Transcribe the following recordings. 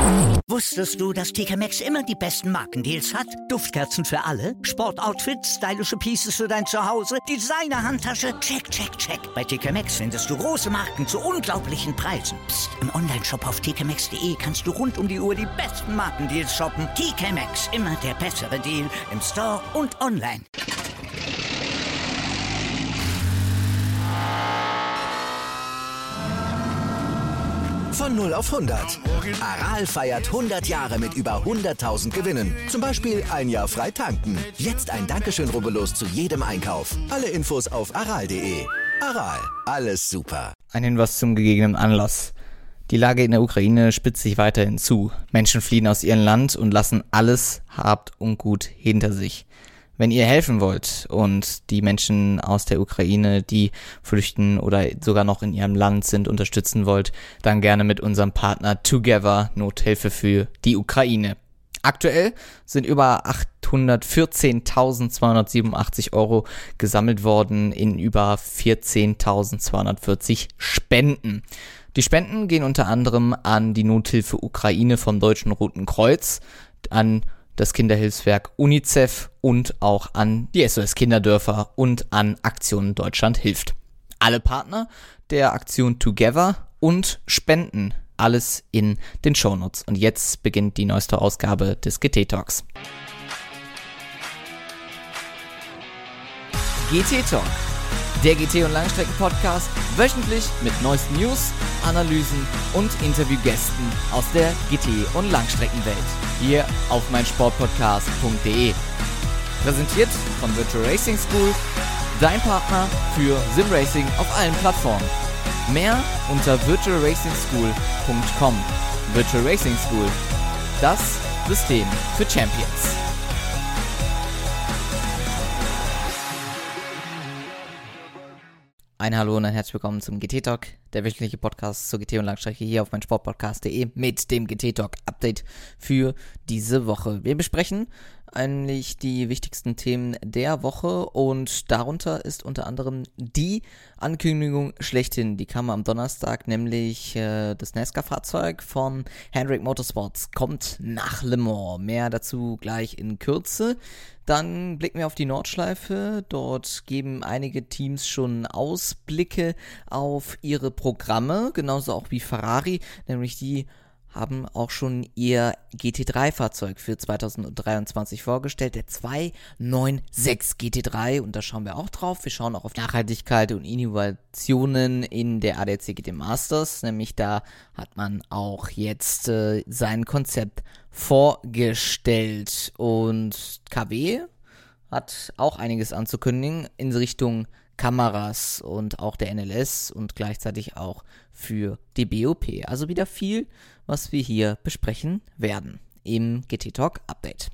Wusstest du, dass TK Maxx immer die besten Markendeals hat? Duftkerzen für alle, Sportoutfits, stylische Pieces für dein Zuhause, Designer-Handtasche, check, check, check. Bei TK Maxx findest du große Marken zu unglaublichen Preisen. Psst. Im Onlineshop auf tkmaxx.de kannst du rund um die Uhr die besten Markendeals shoppen. TK Maxx, immer der bessere Deal im Store und online. Von 0 auf 100. Aral feiert 100 Jahre mit über 100.000 Gewinnen. Zum Beispiel ein Jahr frei tanken. Jetzt ein Dankeschön, rubbellos zu jedem Einkauf. Alle Infos auf aral.de. Aral, alles super. Ein Hinweis zum gegebenen Anlass. Die Lage in der Ukraine spitzt sich weiterhin zu. Menschen fliehen aus ihrem Land und lassen alles Hab und Gut hinter sich. Wenn ihr helfen wollt und die Menschen aus der Ukraine, die flüchten oder sogar noch in ihrem Land sind, unterstützen wollt, dann gerne mit unserem Partner Together, Nothilfe für die Ukraine. Aktuell sind über 814.287 € gesammelt worden in über 14.240 Spenden. Die Spenden gehen unter anderem an die Nothilfe Ukraine vom Deutschen Roten Kreuz, an das Kinderhilfswerk UNICEF und auch an die SOS Kinderdörfer und an Aktion Deutschland hilft. Alle Partner der Aktion Together und Spenden, alles in den Shownotes. Und jetzt beginnt die neueste Ausgabe des GT Talks. GT Talk, der GT- und Langstrecken-Podcast, wöchentlich mit neuesten News, Analysen und Interviewgästen aus der GT- und Langstreckenwelt. Hier auf meinsportpodcast.de. Präsentiert von Virtual Racing School, dein Partner für Simracing auf allen Plattformen. Mehr unter virtualracingschool.com. Virtual Racing School, das System für Champions. Ein Hallo und ein herzlich willkommen zum GT Talk, der wöchentliche Podcast zur GT und Langstrecke hier auf meinsportpodcast.de mit dem GT Talk Update für diese Woche. Wir besprechen eigentlich die wichtigsten Themen der Woche und darunter ist unter anderem die Ankündigung schlechthin. Die kam am Donnerstag, nämlich das NASCAR-Fahrzeug von Hendrick Motorsports kommt nach Le Mans. Mehr dazu gleich in Kürze. Dann blicken wir auf die Nordschleife. Dort geben einige Teams schon Ausblicke auf ihre Programme, genauso auch wie Ferrari, nämlich die haben auch schon ihr GT3-Fahrzeug für 2023 vorgestellt, der 296 GT3, und da schauen wir auch drauf. Wir schauen auch auf Nachhaltigkeit und Innovationen in der ADAC GT Masters, nämlich da hat man auch jetzt sein Konzept vorgestellt, und KW hat auch einiges anzukündigen in Richtung Kameras und auch der NLS und gleichzeitig auch für die BOP. Also wieder viel, was wir hier besprechen werden im GT Talk Update.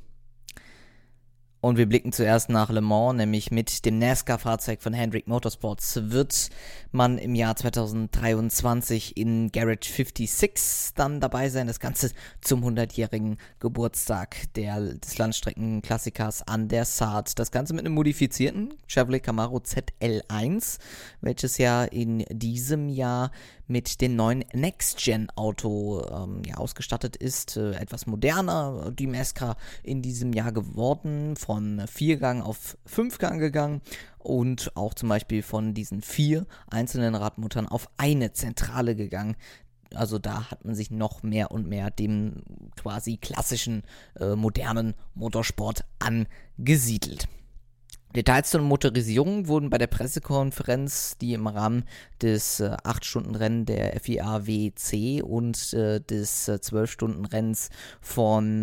Und wir blicken zuerst nach Le Mans, nämlich mit dem NASCAR-Fahrzeug von Hendrick Motorsports wird man im Jahr 2023 in Garage 56 dann dabei sein. Das Ganze zum 100-jährigen Geburtstag des Landstreckenklassikers an der Saat. Das Ganze mit einem modifizierten Chevrolet Camaro ZL1, welches ja in diesem Jahr mit dem neuen Next-Gen-Auto ausgestattet ist. Etwas moderner, die NASCAR in diesem Jahr geworden, von 4-Gang auf 5-Gang gegangen und auch zum Beispiel von diesen 4 einzelnen Radmuttern auf eine Zentrale gegangen. Also da hat man sich noch mehr und mehr dem quasi klassischen, modernen Motorsport angesiedelt. Details zur Motorisierung wurden bei der Pressekonferenz, die im Rahmen des 8-Stunden-Rennen der FIA WEC und des 12-Stunden-Rennens von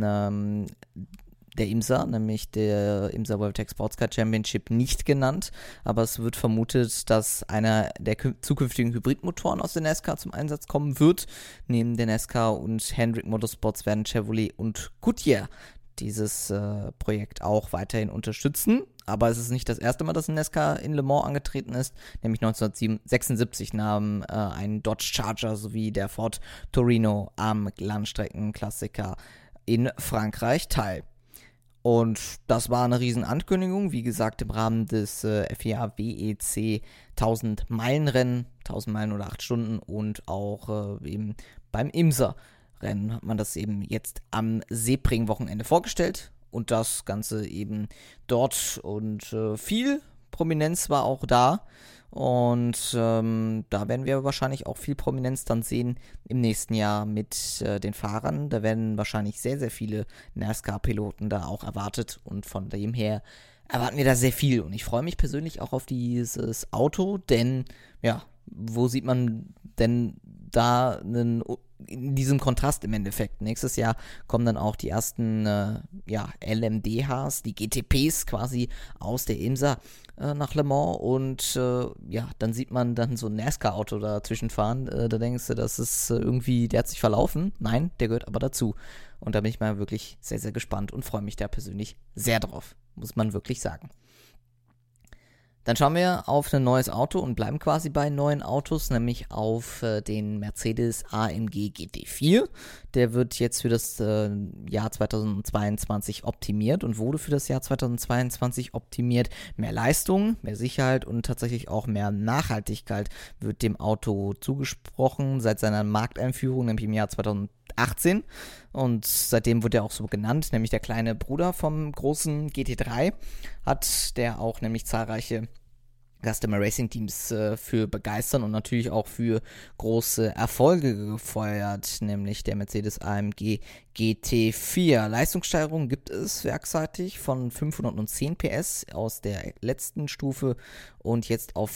der IMSA, nämlich der IMSA World Tech Sports Car Championship, nicht genannt, aber es wird vermutet, dass einer der zukünftigen Hybridmotoren aus der NASCAR zum Einsatz kommen wird. Neben der NASCAR und Hendrick Motorsports werden Chevrolet und Goodyear dieses Projekt auch weiterhin unterstützen. Aber es ist nicht das erste Mal, dass ein NASCAR in Le Mans angetreten ist. Nämlich 1976 nahm ein Dodge Charger sowie der Ford Torino am Landstreckenklassiker in Frankreich teil. Und das war eine Riesenankündigung, wie gesagt, im Rahmen des FIA WEC 1000 Meilen Rennen, 1000 Meilen oder 8 Stunden und auch eben beim IMSA Rennen hat man das eben jetzt am Sebring-Wochenende vorgestellt und das Ganze eben dort und viel Prominenz war auch da und da werden wir wahrscheinlich auch viel Prominenz dann sehen im nächsten Jahr mit den Fahrern. Da werden wahrscheinlich sehr, sehr viele NASCAR-Piloten da auch erwartet und von dem her erwarten wir da sehr viel und ich freue mich persönlich auch auf dieses Auto, denn ja, wo sieht man denn da in diesem Kontrast im Endeffekt? Nächstes Jahr kommen dann auch die ersten LMDHs, die GTPs quasi aus der IMSA nach Le Mans und dann sieht man dann so ein NASCAR-Auto dazwischen fahren. Da denkst du, das ist irgendwie, der hat sich verlaufen. Nein, der gehört aber dazu. Und da bin ich mal wirklich sehr, sehr gespannt und freue mich da persönlich sehr drauf, muss man wirklich sagen. Dann schauen wir auf ein neues Auto und bleiben quasi bei neuen Autos, nämlich auf den Mercedes AMG GT4. Der wird jetzt für das Jahr 2022 optimiert und wurde für das Jahr 2022 optimiert. Mehr Leistung, mehr Sicherheit und tatsächlich auch mehr Nachhaltigkeit wird dem Auto zugesprochen seit seiner Markteinführung, nämlich im Jahr 2018. Und seitdem wird er auch so genannt, nämlich der kleine Bruder vom großen GT3, hat der auch nämlich zahlreiche Customer Racing Teams für begeistern und natürlich auch für große Erfolge gefeuert, nämlich der Mercedes AMG GT4. Leistungssteigerung gibt es werksseitig von 510 PS aus der letzten Stufe und jetzt auf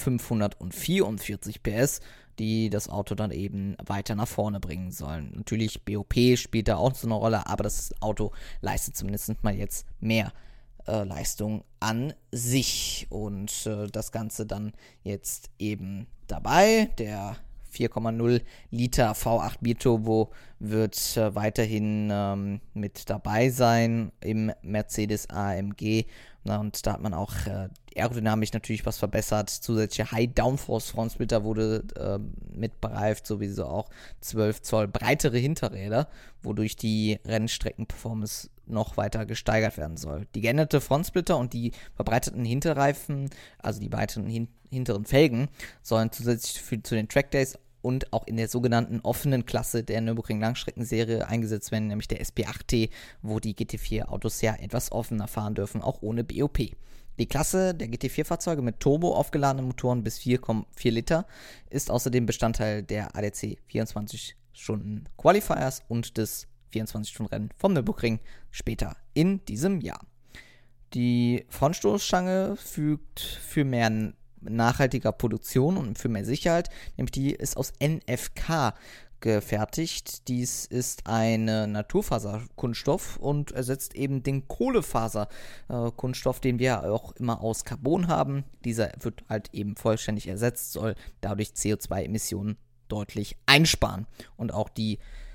544 PS, die das Auto dann eben weiter nach vorne bringen sollen. Natürlich BOP spielt da auch so eine Rolle, aber das Auto leistet zumindest mal jetzt mehr Leistung an sich und das Ganze dann jetzt eben dabei. Der 4,0 Liter V8 Biturbo wird weiterhin mit dabei sein im Mercedes AMG. Und da hat man auch aerodynamisch natürlich was verbessert. Zusätzliche High-Downforce-Frontsplitter wurde mit bereift, sowieso auch 12 Zoll breitere Hinterräder, wodurch die Rennstrecken-Performance noch weiter gesteigert werden soll. Die geänderte Frontsplitter und die verbreiteten Hinterreifen, also die weiteren hinteren Felgen, sollen zusätzlich zu den Trackdays und auch in der sogenannten offenen Klasse der Nürburgring Langstreckenserie eingesetzt werden, nämlich der SP8T, wo die GT4-Autos ja etwas offener fahren dürfen, auch ohne BOP. Die Klasse der GT4-Fahrzeuge mit turbo aufgeladenen Motoren bis 4,4 Liter ist außerdem Bestandteil der ADAC 24-Stunden-Qualifiers und des 24-Stunden-Rennen vom Nürburgring später in diesem Jahr. Die Frontstoßstange fügt für mehr nachhaltiger Produktion und für mehr Sicherheit, nämlich die ist aus NFK gefertigt. Dies ist ein Naturfaserkunststoff und ersetzt eben den Kohlefaserkunststoff, den wir auch immer aus Carbon haben. Dieser wird halt eben vollständig ersetzt, soll dadurch CO2-Emissionen deutlich einsparen und auch die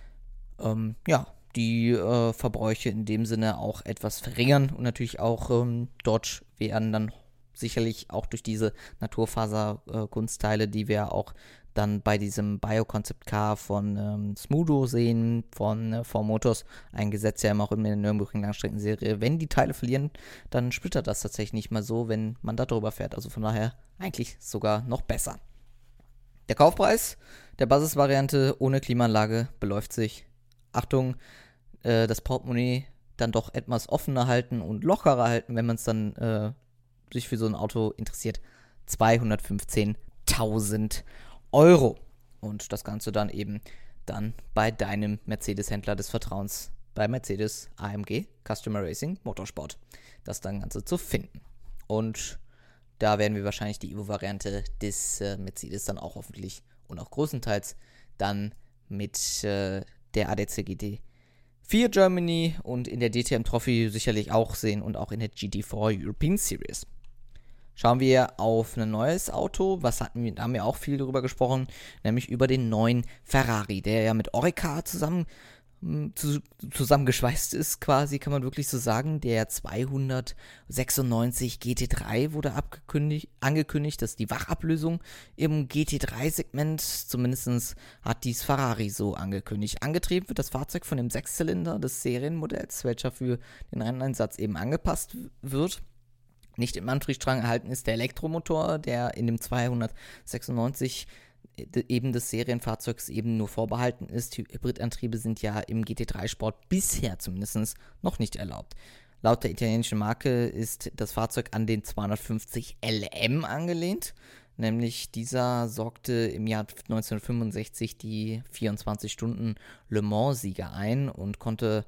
Verbräuche in dem Sinne auch etwas verringern und natürlich auch dort werden dann sicherlich auch durch diese Naturfaser-Kunstteile, die wir auch dann bei diesem Bio-Concept Car von Smudo sehen, von Motors, eingesetzt ja immer auch in der Nürburgring Langstreckenserie. Wenn die Teile verlieren, dann splittert das tatsächlich nicht mal so, wenn man da drüber fährt. Also von daher eigentlich sogar noch besser. Der Kaufpreis der Basisvariante ohne Klimaanlage beläuft sich, Achtung, das Portemonnaie dann doch etwas offener halten und lockerer halten, wenn man es dann sich für so ein Auto interessiert, 215.000 Euro. Und das Ganze dann eben dann bei deinem Mercedes-Händler des Vertrauens, bei Mercedes AMG Customer Racing Motorsport, das dann Ganze zu finden. Und da werden wir wahrscheinlich die Evo-Variante des Mercedes dann auch hoffentlich und auch größtenteils dann mit der ADAC GT4 Germany und in der DTM Trophy sicherlich auch sehen und auch in der GT4 European Series. Schauen wir auf ein neues Auto, da haben wir auch viel darüber gesprochen, nämlich über den neuen Ferrari, der ja mit Oreca zusammengeschweißt ist, quasi, kann man wirklich so sagen. Der 296 GT3 wurde angekündigt, das ist die Wachablösung im GT3-Segment, zumindest hat dies Ferrari so angekündigt. Angetrieben wird das Fahrzeug von dem Sechszylinder des Serienmodells, welcher für den Renneinsatz eben angepasst wird. Nicht im Antriebsstrang erhalten ist der Elektromotor, der in dem 296 eben des Serienfahrzeugs eben nur vorbehalten ist. Hybridantriebe sind ja im GT3-Sport bisher zumindest noch nicht erlaubt. Laut der italienischen Marke ist das Fahrzeug an den 250 LM angelehnt. Nämlich dieser sorgte im Jahr 1965 die 24-Stunden-Le Mans-Sieger ein und konnte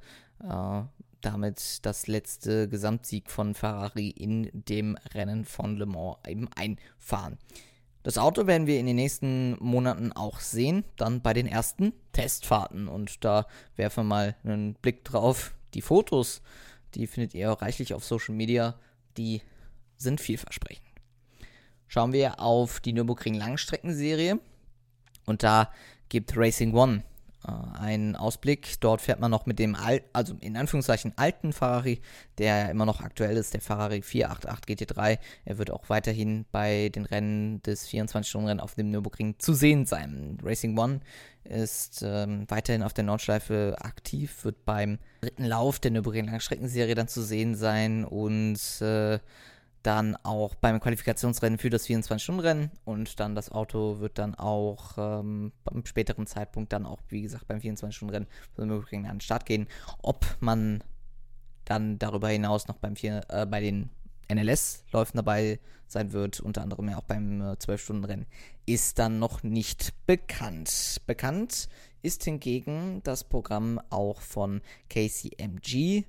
damit das letzte Gesamtsieg von Ferrari in dem Rennen von Le Mans eben einfahren. Das Auto werden wir in den nächsten Monaten auch sehen, dann bei den ersten Testfahrten. Und da werfen wir mal einen Blick drauf. Die Fotos, die findet ihr reichlich auf Social Media, die sind vielversprechend. Schauen wir auf die Nürburgring-Langstreckenserie und da gibt Racing One einen Ausblick. Dort fährt man noch mit dem in Anführungszeichen alten Ferrari, der immer noch aktuell ist, der Ferrari 488 GT3. Er wird auch weiterhin bei den Rennen des 24-Stunden-Rennen auf dem Nürburgring zu sehen sein. Racing One ist weiterhin auf der Nordschleife aktiv, wird beim dritten Lauf der Nürburgring-Langstreckenserie dann zu sehen sein und dann auch beim Qualifikationsrennen für das 24-Stunden-Rennen und dann das Auto wird dann auch beim späteren Zeitpunkt dann auch, wie gesagt, beim 24-Stunden-Rennen von Nürburgring an den Start gehen. Ob man dann darüber hinaus noch bei den NLS-Läufen dabei sein wird, unter anderem ja auch beim 12-Stunden-Rennen, ist dann noch nicht bekannt. Bekannt ist hingegen das Programm auch von KCMG,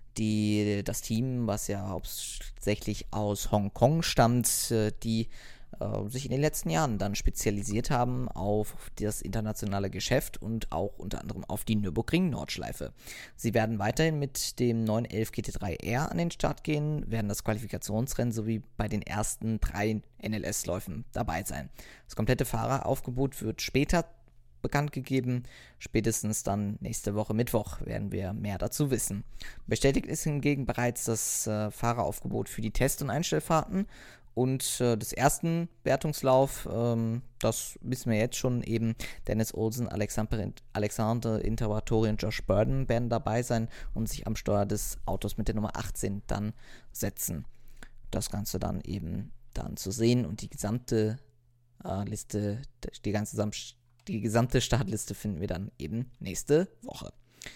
das Team, was ja hauptsächlich aus Hongkong stammt, die sich in den letzten Jahren dann spezialisiert haben auf das internationale Geschäft und auch unter anderem auf die Nürburgring-Nordschleife. Sie werden weiterhin mit dem 911 GT3R an den Start gehen, werden das Qualifikationsrennen sowie bei den ersten 3 NLS-Läufen dabei sein. Das komplette Fahreraufgebot wird später bekannt gegeben. Spätestens dann nächste Woche Mittwoch werden wir mehr dazu wissen. Bestätigt ist hingegen bereits das Fahreraufgebot für die Test- und Einstellfahrten und des ersten Wertungslauf, das wissen wir jetzt schon eben, Dennis Olsen, Alexander Intervatori und Josh Burden werden dabei sein und sich am Steuer des Autos mit der Nummer 18 dann setzen. Das Ganze dann eben dann zu sehen und die gesamte Liste, die gesamte Startliste finden wir dann eben nächste Woche.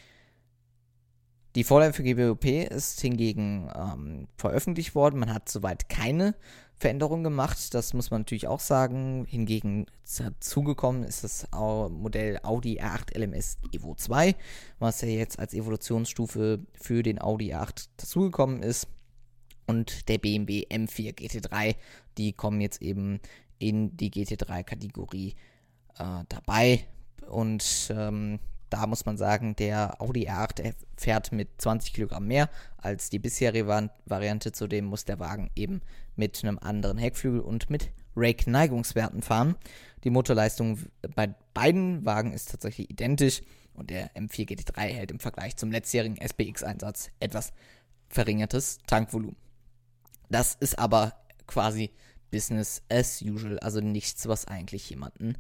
Die Vorlage für GBOP ist hingegen veröffentlicht worden. Man hat soweit keine Veränderung gemacht. Das muss man natürlich auch sagen. Hingegen dazugekommen ist das Modell Audi R8 LMS Evo 2, was ja jetzt als Evolutionsstufe für den Audi R8 dazugekommen ist. Und der BMW M4 GT3, die kommen jetzt eben in die GT3-Kategorie dabei und da muss man sagen, der Audi R8 fährt mit 20 Kilogramm mehr als die bisherige Variante. Zudem muss der Wagen eben mit einem anderen Heckflügel und mit Rake-Neigungswerten fahren. Die Motorleistung bei beiden Wagen ist tatsächlich identisch und der M4 GT3 hält im Vergleich zum letztjährigen SPX-Einsatz etwas verringertes Tankvolumen. Das ist aber quasi Business as usual, also nichts, was eigentlich jemanden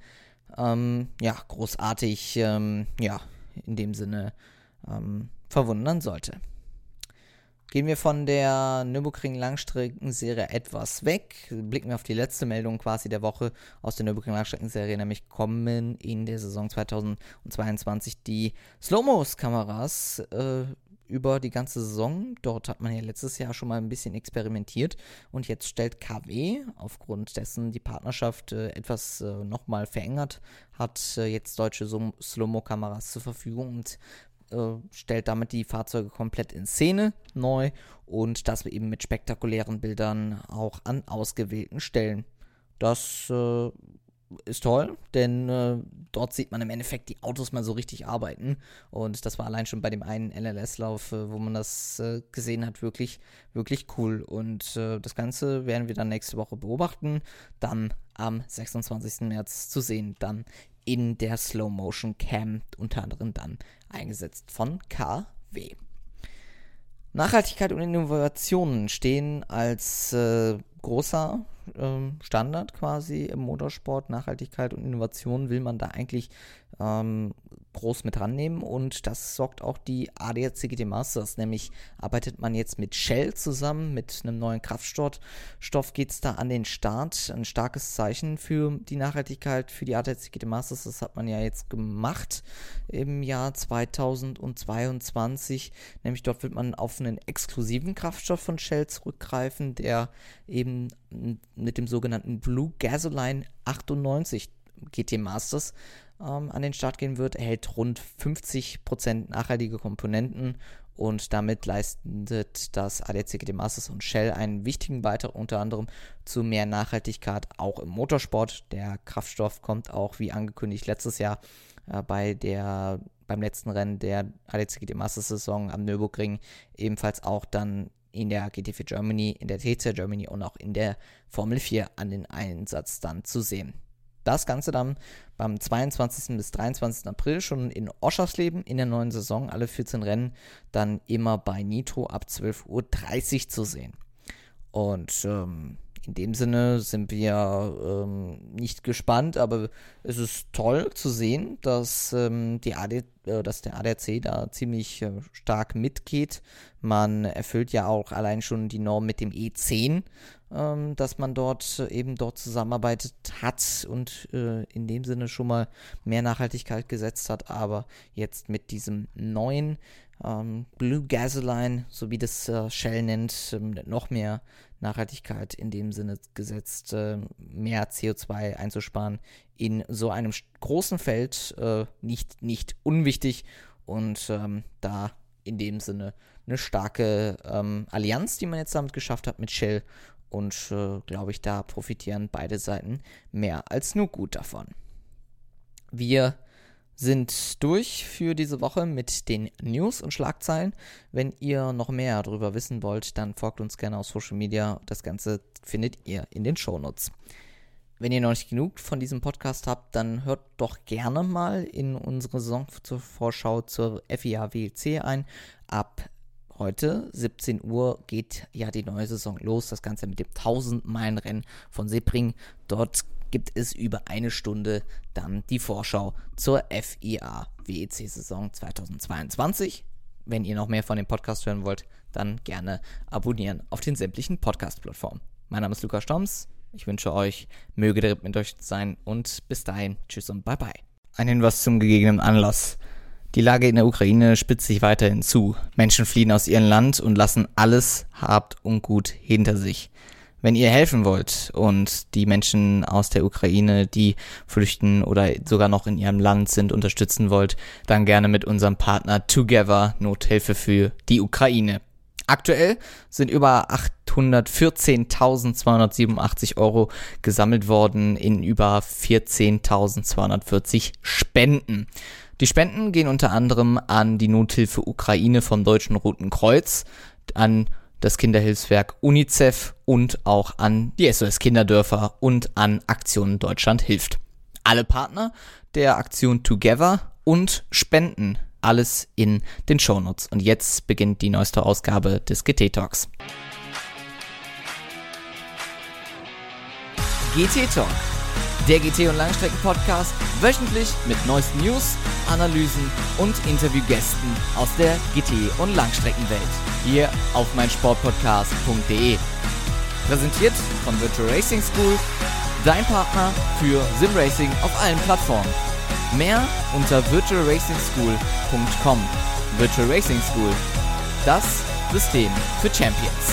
großartig, in dem Sinne verwundern sollte. Gehen wir von der Nürburgring-Langstreckenserie etwas weg, blicken wir auf die letzte Meldung quasi der Woche aus der Nürburgring-Langstreckenserie, nämlich kommen in der Saison 2022 die Slow-Mo-Kameras über die ganze Saison. Dort hat man ja letztes Jahr schon mal ein bisschen experimentiert und jetzt stellt KW, aufgrund dessen die Partnerschaft etwas nochmal verengert hat, jetzt deutsche Slow-Mo-Kameras zur Verfügung und stellt damit die Fahrzeuge komplett in Szene neu und das eben mit spektakulären Bildern auch an ausgewählten Stellen. Das ist toll, denn dort sieht man im Endeffekt die Autos mal so richtig arbeiten und das war allein schon bei dem einen NLS-Lauf, wo man das gesehen hat, wirklich, wirklich cool und das Ganze werden wir dann nächste Woche beobachten, dann am 26. März zu sehen, dann in der Slow-Motion Cam, unter anderem dann eingesetzt von KW. Nachhaltigkeit und Innovationen stehen als großer Standard quasi im Motorsport. Nachhaltigkeit und Innovation will man da eigentlich groß mit rannehmen, und das sorgt auch die ADAC GT Masters, nämlich arbeitet man jetzt mit Shell zusammen, mit einem neuen Kraftstoff geht es da an den Start, ein starkes Zeichen für die Nachhaltigkeit für die ADAC GT Masters, das hat man ja jetzt gemacht im Jahr 2022, nämlich dort wird man auf einen exklusiven Kraftstoff von Shell zurückgreifen, der eben mit dem sogenannten Blue Gasoline 98 GT Masters an den Start gehen wird, erhält rund 50% nachhaltige Komponenten, und damit leistet das ADAC GT Masters und Shell einen wichtigen Beitrag unter anderem zu mehr Nachhaltigkeit auch im Motorsport. Der Kraftstoff kommt auch, wie angekündigt, letztes Jahr beim letzten Rennen der ADAC GT Masters Saison am Nürburgring ebenfalls auch dann in der GT4 Germany, in der TCR Germany und auch in der Formel 4 an den Einsatz dann zu sehen. Das Ganze dann beim 22. bis 23. April schon in Oschersleben in der neuen Saison, alle 14 Rennen dann immer bei Nitro ab 12:30 Uhr zu sehen. Und in dem Sinne sind wir nicht gespannt, aber es ist toll zu sehen, dass der ADAC da ziemlich stark mitgeht. Man erfüllt ja auch allein schon die Norm mit dem E10, dass man dort zusammenarbeitet hat und in dem Sinne schon mal mehr Nachhaltigkeit gesetzt hat, aber jetzt mit diesem neuen Blue Gasoline, so wie das Shell nennt, noch mehr Nachhaltigkeit in dem Sinne gesetzt, mehr CO2 einzusparen in so einem großen Feld, nicht unwichtig, und da in dem Sinne eine starke Allianz, die man jetzt damit geschafft hat mit Shell, und glaube ich, da profitieren beide Seiten mehr als nur gut davon. Wir sind durch für diese Woche mit den News und Schlagzeilen. Wenn ihr noch mehr darüber wissen wollt, dann folgt uns gerne auf Social Media. Das Ganze findet ihr in den Shownotes. Wenn ihr noch nicht genug von diesem Podcast habt, dann hört doch gerne mal in unsere Saisonvorschau zur FIA WEC ein. Ab heute, 17 Uhr, geht ja die neue Saison los. Das Ganze mit dem 1000-Meilen-Rennen von Sebring. Dort gibt es über eine Stunde dann die Vorschau zur FIA WEC-Saison 2022. Wenn ihr noch mehr von dem Podcast hören wollt, dann gerne abonnieren auf den sämtlichen Podcast-Plattformen. Mein Name ist Lukas Stoms. Ich wünsche euch, möge der Ritt mit euch sein, und bis dahin, tschüss und bye bye. Ein Hinweis zum gegebenen Anlass. Die Lage in der Ukraine spitzt sich weiterhin zu. Menschen fliehen aus ihrem Land und lassen alles Hab und Gut hinter sich. Wenn ihr helfen wollt und die Menschen aus der Ukraine, die flüchten oder sogar noch in ihrem Land sind, unterstützen wollt, dann gerne mit unserem Partner Together, Nothilfe für die Ukraine. Aktuell sind über 814.287 € gesammelt worden in über 14.240 Spenden. Die Spenden gehen unter anderem an die Nothilfe Ukraine vom Deutschen Roten Kreuz, an das Kinderhilfswerk UNICEF und auch an die SOS Kinderdörfer und an Aktion Deutschland hilft. Alle Partner der Aktion Together und Spenden, alles in den Shownotes. Und jetzt beginnt die neueste Ausgabe des GT Talks. GT Talk, der GT- und Langstrecken-Podcast, wöchentlich mit neuesten News, Analysen und Interviewgästen aus der GT- und Langstreckenwelt. Hier auf meinsportpodcast.de. Präsentiert von Virtual Racing School, dein Partner für Simracing auf allen Plattformen. Mehr unter virtualracingschool.com. Virtual Racing School, das System für Champions.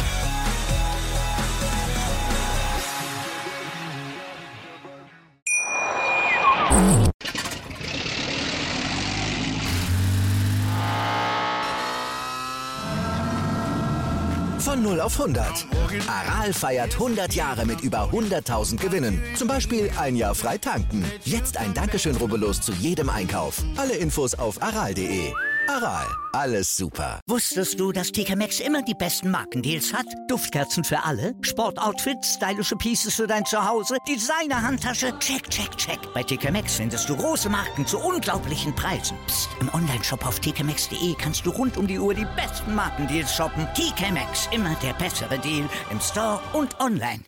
Von 0 auf 100. Aral feiert 100 Jahre mit über 100.000 Gewinnen. Zum Beispiel ein Jahr frei tanken. Jetzt ein Dankeschön, rubbellos zu jedem Einkauf. Alle Infos auf aral.de. Aral, alles super. Wusstest du, dass TK Maxx immer die besten Markendeals hat? Duftkerzen für alle, Sportoutfits, stylische Pieces für dein Zuhause, Designer-Handtasche, check, check, check. Bei TK Maxx findest du große Marken zu unglaublichen Preisen. Psst. Im Onlineshop auf tkmaxx.de kannst du rund um die Uhr die besten Markendeals shoppen. TK Maxx, immer der bessere Deal im Store und online.